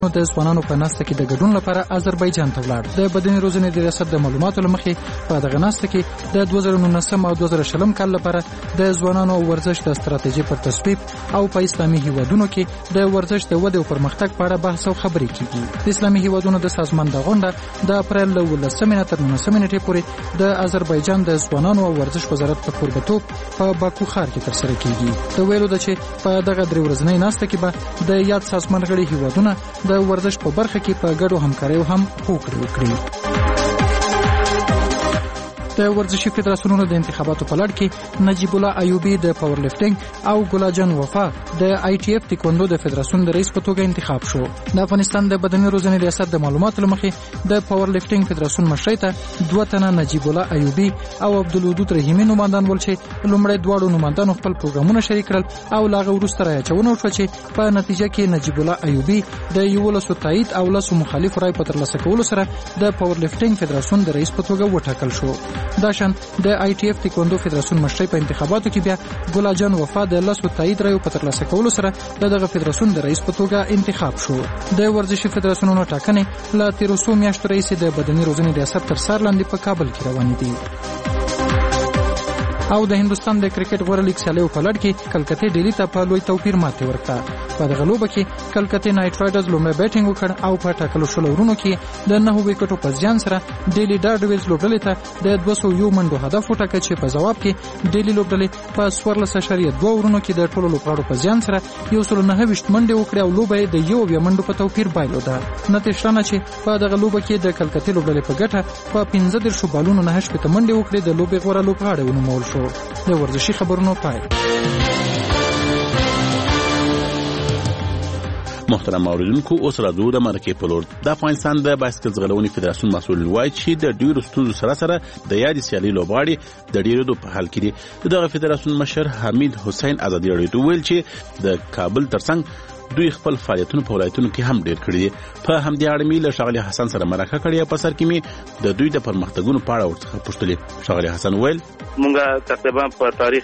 د ځوانانو په ناسته کې د ګډون لپاره آذربایجان ته ولاړ. د بدني روزنې د ریاست د معلوماتو لمخې په دغه ناسته کې د 2019 او 2020 کال لپاره د ځوانانو ورزش د ستراتیژي پر تصویب او په اسلامي هیوادونو کې د ورزش د ودې او پرمختګ په اړه بحث او خبرې کیږي. د اسلامي هیوادونو د سازمان د غونډه د اپریل له 18 تر 19 نیټې پورې د آذربایجان د ځوانانو او ورزش وزارت په کوربتوب په باکو ښار کې ترسره کیږي. د ویلو د چې په دغه درې ورځنۍ ناسته کې به د یاد سازمان غړي هیوادونه د ورزش په برخه کې په ګډو همکاریو هم هوکړه وکړي. د ورزشي فدراسیونونو د انتخاباتو په لړ کې نجیب الله ایوبی د پاور لفټینګ او ګلاجان وفا د آی ټی اف تکوندو د فدراسیون د رئیس په توګه انتخاب شو. د افغانستان د بدني روزنې ریاست د معلوماتو لمخې د پاور لفټینګ فدراسیون مشرۍ ته 2 تنه نجیب الله ایوبی او عبدالودود رحیمی نوماندان ول چې لومړی دواړو نوماندانو خپل پروګرامونه شریک کړل او لاغه وروسته راچونه وشو چې په نتیجه کې نجیب الله ایوبی د 11 تایید او 10 مخالف رای په ترلاسه کولو سره د پاور لفټینګ فدراسیون د رئیس په توګه وټاکل شو. داشان د آی ټی اف تکوندو فدراسیون مشرۍ په انتخاباتو کې بیا ګلاجان وفا د 10 تایید رایو په ترلاسه کولو سره دغه فدراسیون د رئیس په توګه انتخاب شو. د ورزشي فدراسیونونو ټاکنې له 13 میاشتو راهیسې د بدني روزنې ریاست تر سر لاندې په کابل کې روانې دي. او د هندستان د کرکټ غوړه لیګ سیالیو په لړ کې کلکته ډیلی ته په لوی توپیر ماتې ورکړه. په دغه لوبه کې کلکته نایټ رایډرز لومړی بیټینګ وکړ او په ټاکلو شلو ورونو کې د 9 وکټو په زیان سره ډیلی ډارډویز لوبډلې ته د 201 منډو هدف وټاکه چې په جواب کې ډیلی لوبډلې په 14.2 ورونو کې د ټولو لوبغاړو په زیان سره 129 منډې وکړې او لوبه د 1 منډو په توپیر بایلوده. نتیجه نه چې په دغه لوبه کې د کلکته لوبډلې په ګټه په 15 بالونو 9 منډې وکړې د لوبې غوړه لوبغاړی ونومول شو. د ورزشي خبرونو پای. محترم اوریدونکو، اوس راځو د مرکې په لور. د افغانستان د بایسکل ځغلونې فدراسیون مسؤل وایي چې د ډیرو ستونزو سره د یادې سیالۍ لوبغاړي د ډیرو په حال کې دي. دغه فدراسیون مشر حمید حسین ازادي راډیو ته ویل چې د کابل ترڅنګ دوی خپل فعالیتونه په ولایتونو کې هم ډیر کړي دي. په همدې اړه مې له ښاغلي حسن سره مرکه کړې په سر کې مې د دوی د پرمختګونو په اړه ورڅخه پوښتلې. ښاغلي حسن ویل مونږه تقریبا په تاریخ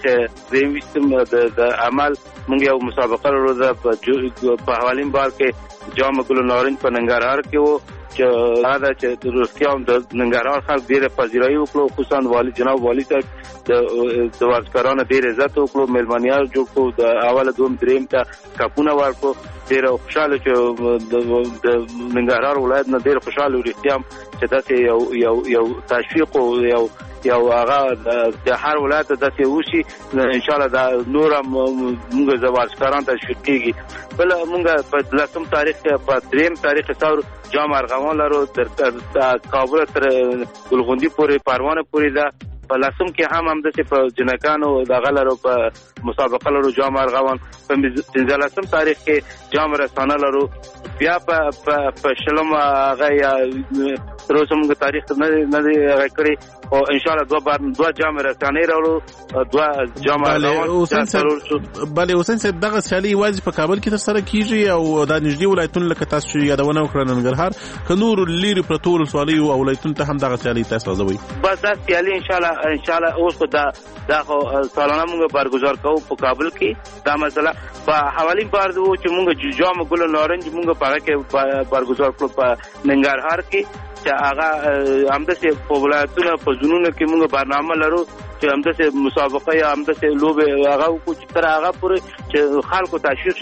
23 د عمل مونږ یو مسابقه لرو په حوالین بار کې جام ګل نارنج په ننګرهار کې وو چې دا چې روسیام د ننګرهار خلک ډیره پذیرایی وکړو، خصوصا والی جناب والی صاحب د ورزشکارانو ډیر عزت وکړو، مېلمانیان جوړ کړو، د اوله دوم دریم ته کاپونه ورکړو. ډیر خوشاله چې د ننګرهار ولایت نه ډیر خوشاله ورستيام چې داسې یو تشویق او یو هغه د هر ولایت داسې وشي. ان شاء الله دا نور موږ زوارشکاران تشویق کیږي. بل موږ په 10 تاریخ په 3 تاریخ څور جام ارغوان لرو تر کابل تر ګلغوندی پورې پروانه پورې دا په لاسم کې هم د په جنکانو د غلرو په مسابقه لرو جام ارغوان. په 15 تاریخ کې جام رسانه لرو. بیا په شلم هغه یا تروسم کې تاریخ نه دی کړی او ان شاء الله دوه جام رسانه راوړو، دوه جام ارغوان. بله حسین صاحب، دغه سیالي واځي په کابل کې ترسره کیږي او د نږدې ولایتونو لکه تاسو یادونه وکړه ننګرهار ک نور لری پرتول سوالي او ولایتونو ته هم دغه سیالي تاسو راځوي. بس دا سیالي ان شاء الله اوس خو دا خو سالانه موږ برگزار کوو په کابل کې. دا مسله په حوالین بار وو چې موږ جام ګل نارنج موږ په هغه کې برگزار کړو په ننګرهار کې چې هغه همداسې په ولایتونو په ځونونو کې موږ برنامه لرو چې همداسې مسابقه یا همداسې لوبې هغه وکړو چې تر هغه پورې چې خلکو تشویق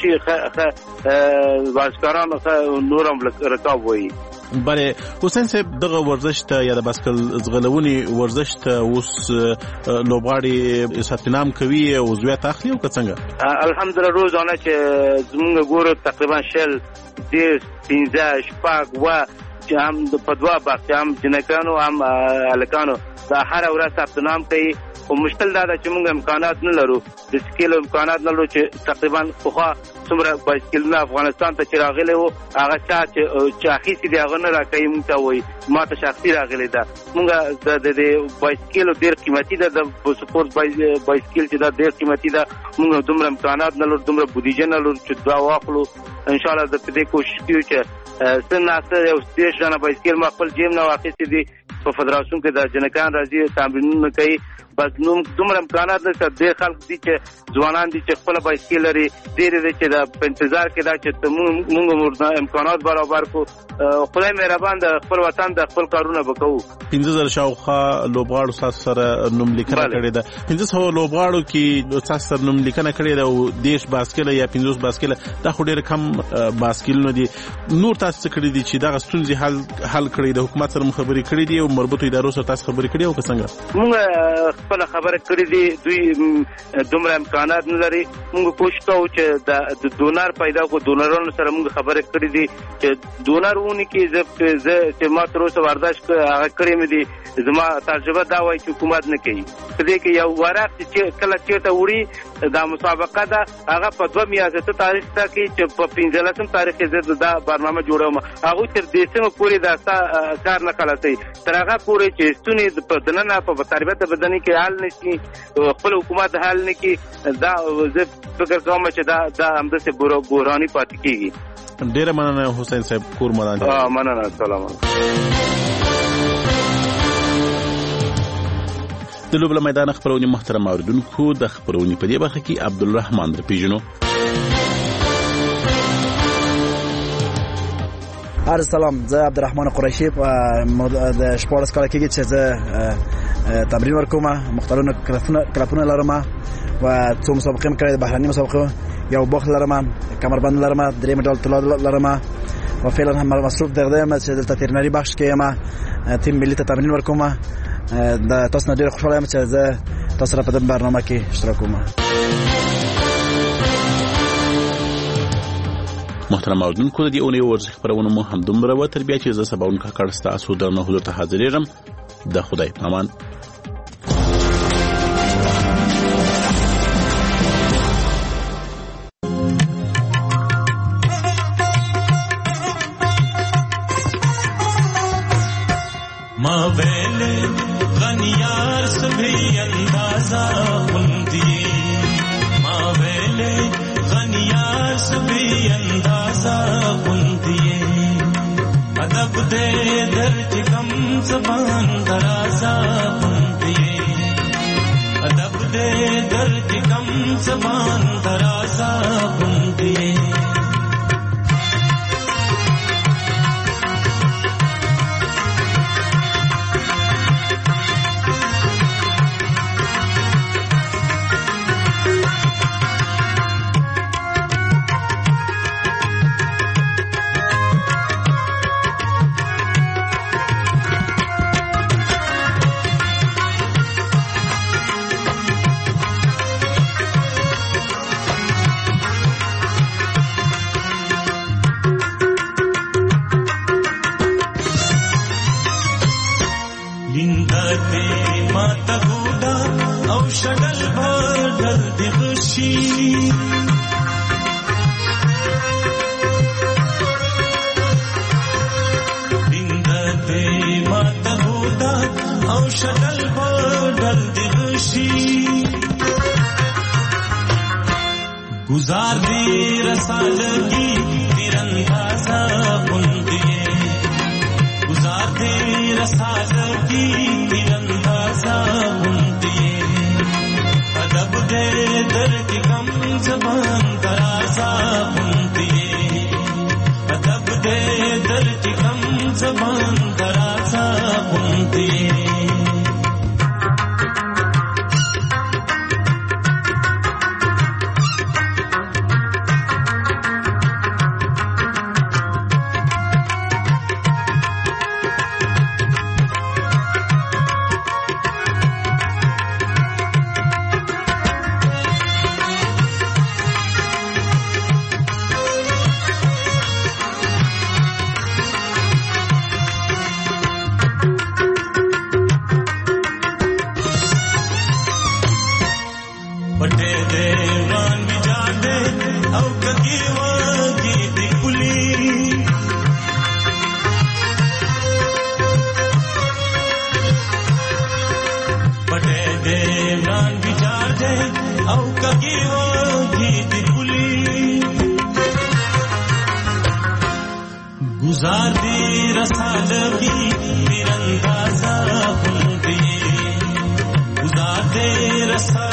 شي، ورزشکاران نور هم رکاب وایي. بله حسین صاحب، دغه ورزش ته یا د بایسکل ځغلونې ورزش ته اوس لوبغاړي ثبت نام کوي او زویات اخلي او که څنګه؟ الحمدلله روزانه چې زمونږ ګورو تقریبا 10 15 شپږ و چې هم په دوه بخت هم جنکانو هم الکانو دا هر ورځ ثبت نام کوي. خو مشکل دا ده چې موږ امکانات نه لرو، د سکیل امکانات نه لرو چې تقریبا خو څومره بایسکلونه افغانستان ته چې راغلي وو هغه چې اخیستي دي هغه نه راکوي. موږ ته وایي ما ته شخصي راغلی ده. موږ د بایسکل ډېر قیمتي ده، د سپورت بایسکل چې دا ډېر قیمتي ده. موږ دومره امکانات نه لرو، دومره بودیجه نه لرو چې دا واخلو. ان شاء الله د دې کوشش کوو چې څنګه یو 30 جنا بایسکل ما خپل جیم نه واخیستي دي. په فدراسیون کې د جنکان راځي تمرینونه کوي. بس نو دومره امکانات نشته. ډېر خلک دي چې ځوانان دي چې خپل بایسکل لري، ډېر دي چې په انتظار کې دا چې موږ امکانات برابر کو. خدای مهربان د خپل وطن د خپل کارونه وکړو. 15,000 شاوخوا لوبغاړو تاسو سره نوم لیکنه کړې ده. 1500 لوبغاړو کې تاسو سره نوم لیکنه کړې ده او دیش باسکل یا 50 باسکل دا خو ډېر کم باسکلونه دي. نور تاسو کړی دي چې دا ستونزې حل کړی د حکومت سره خبرې کړې دي او مربوطو ادارو سره تاسو خبرې کړې او څنګه؟ موږ خپل خبرې کړې دي، دوی دومره امکانات نه لري. موږ کوشش کوو چې د ډونر پیدا کو. ډونرونو سره موږ خبرې کړې دي چې ډونر ونی کې زه چې ما تر اوسه ورزش کړې مې دي. زما تجربه دا وایي چې حکومت نه کوي. په دې کې یو ورق چې کله چېرته وړي دا مسابقه ده، هغه په 2 میاشتې تاریخ ته کې چې په 15 تاریخ کې زه دا برنامه جوړوم. هغه تر دې پورې دا کار نه خلاصي. تر هغه پورې چې ستونی په دننه په تربیت بدني کې حل نشي، خپل حکومت حل نه کوي، دا زه فکر کوم چې دا همداسې بوراني پاتې کیږي. ډېر مننه حسین صاحب کور مدان. مننه. سلام. د لوبله میدان خبرونې محترم اوریدونکو، د خبرونې په دې برخه کې عبدالرحمن درپیژنو. عرض سلام، زه عبدالرحمن قریشی د 14 کال کېږي چې زه تمرین ورکوم. مختلف کلپونه لرم و څو مسابقې مې کړې، د بهرني مسابقو یو بوخت لرم، کمربند لرم، 3 مډال طلا لرم و فعلا هم مصروف دغه یم چې دلته تیرنری بخش کې یم، تیم ملي ته تمرین ورکوم. د تاسو نه ډېر خوشاله یم چې زه تاسو سره په دې برنامه کې اشتراک کوم. محترم اوریدونکو، د دې اونۍ ورزشي خبرونه مو همدومره وه. تر بیا چې زه سباون کاکړ ستاسو درنه حضور ته حاضرېږم. د خدای په امان. ما ویلے غنیار سبھی اندازہ بندی، ما ویلے غنیار سبھی اندازہ بندی، ادب دے درج کم زبان درازہ بندی، ادب دے درج کم زبان درازہ بندی. گزار دی رسالگی تیراندازہ بندیے، گزار دی رسالگی تیراندازہ بندیے، ادب دے درد کم زبان درازہ بندیے، ادب دے درد کم زبان درازہ بندیے. گزار دی رسالگی تیراندازہ بندیے، گزار रसा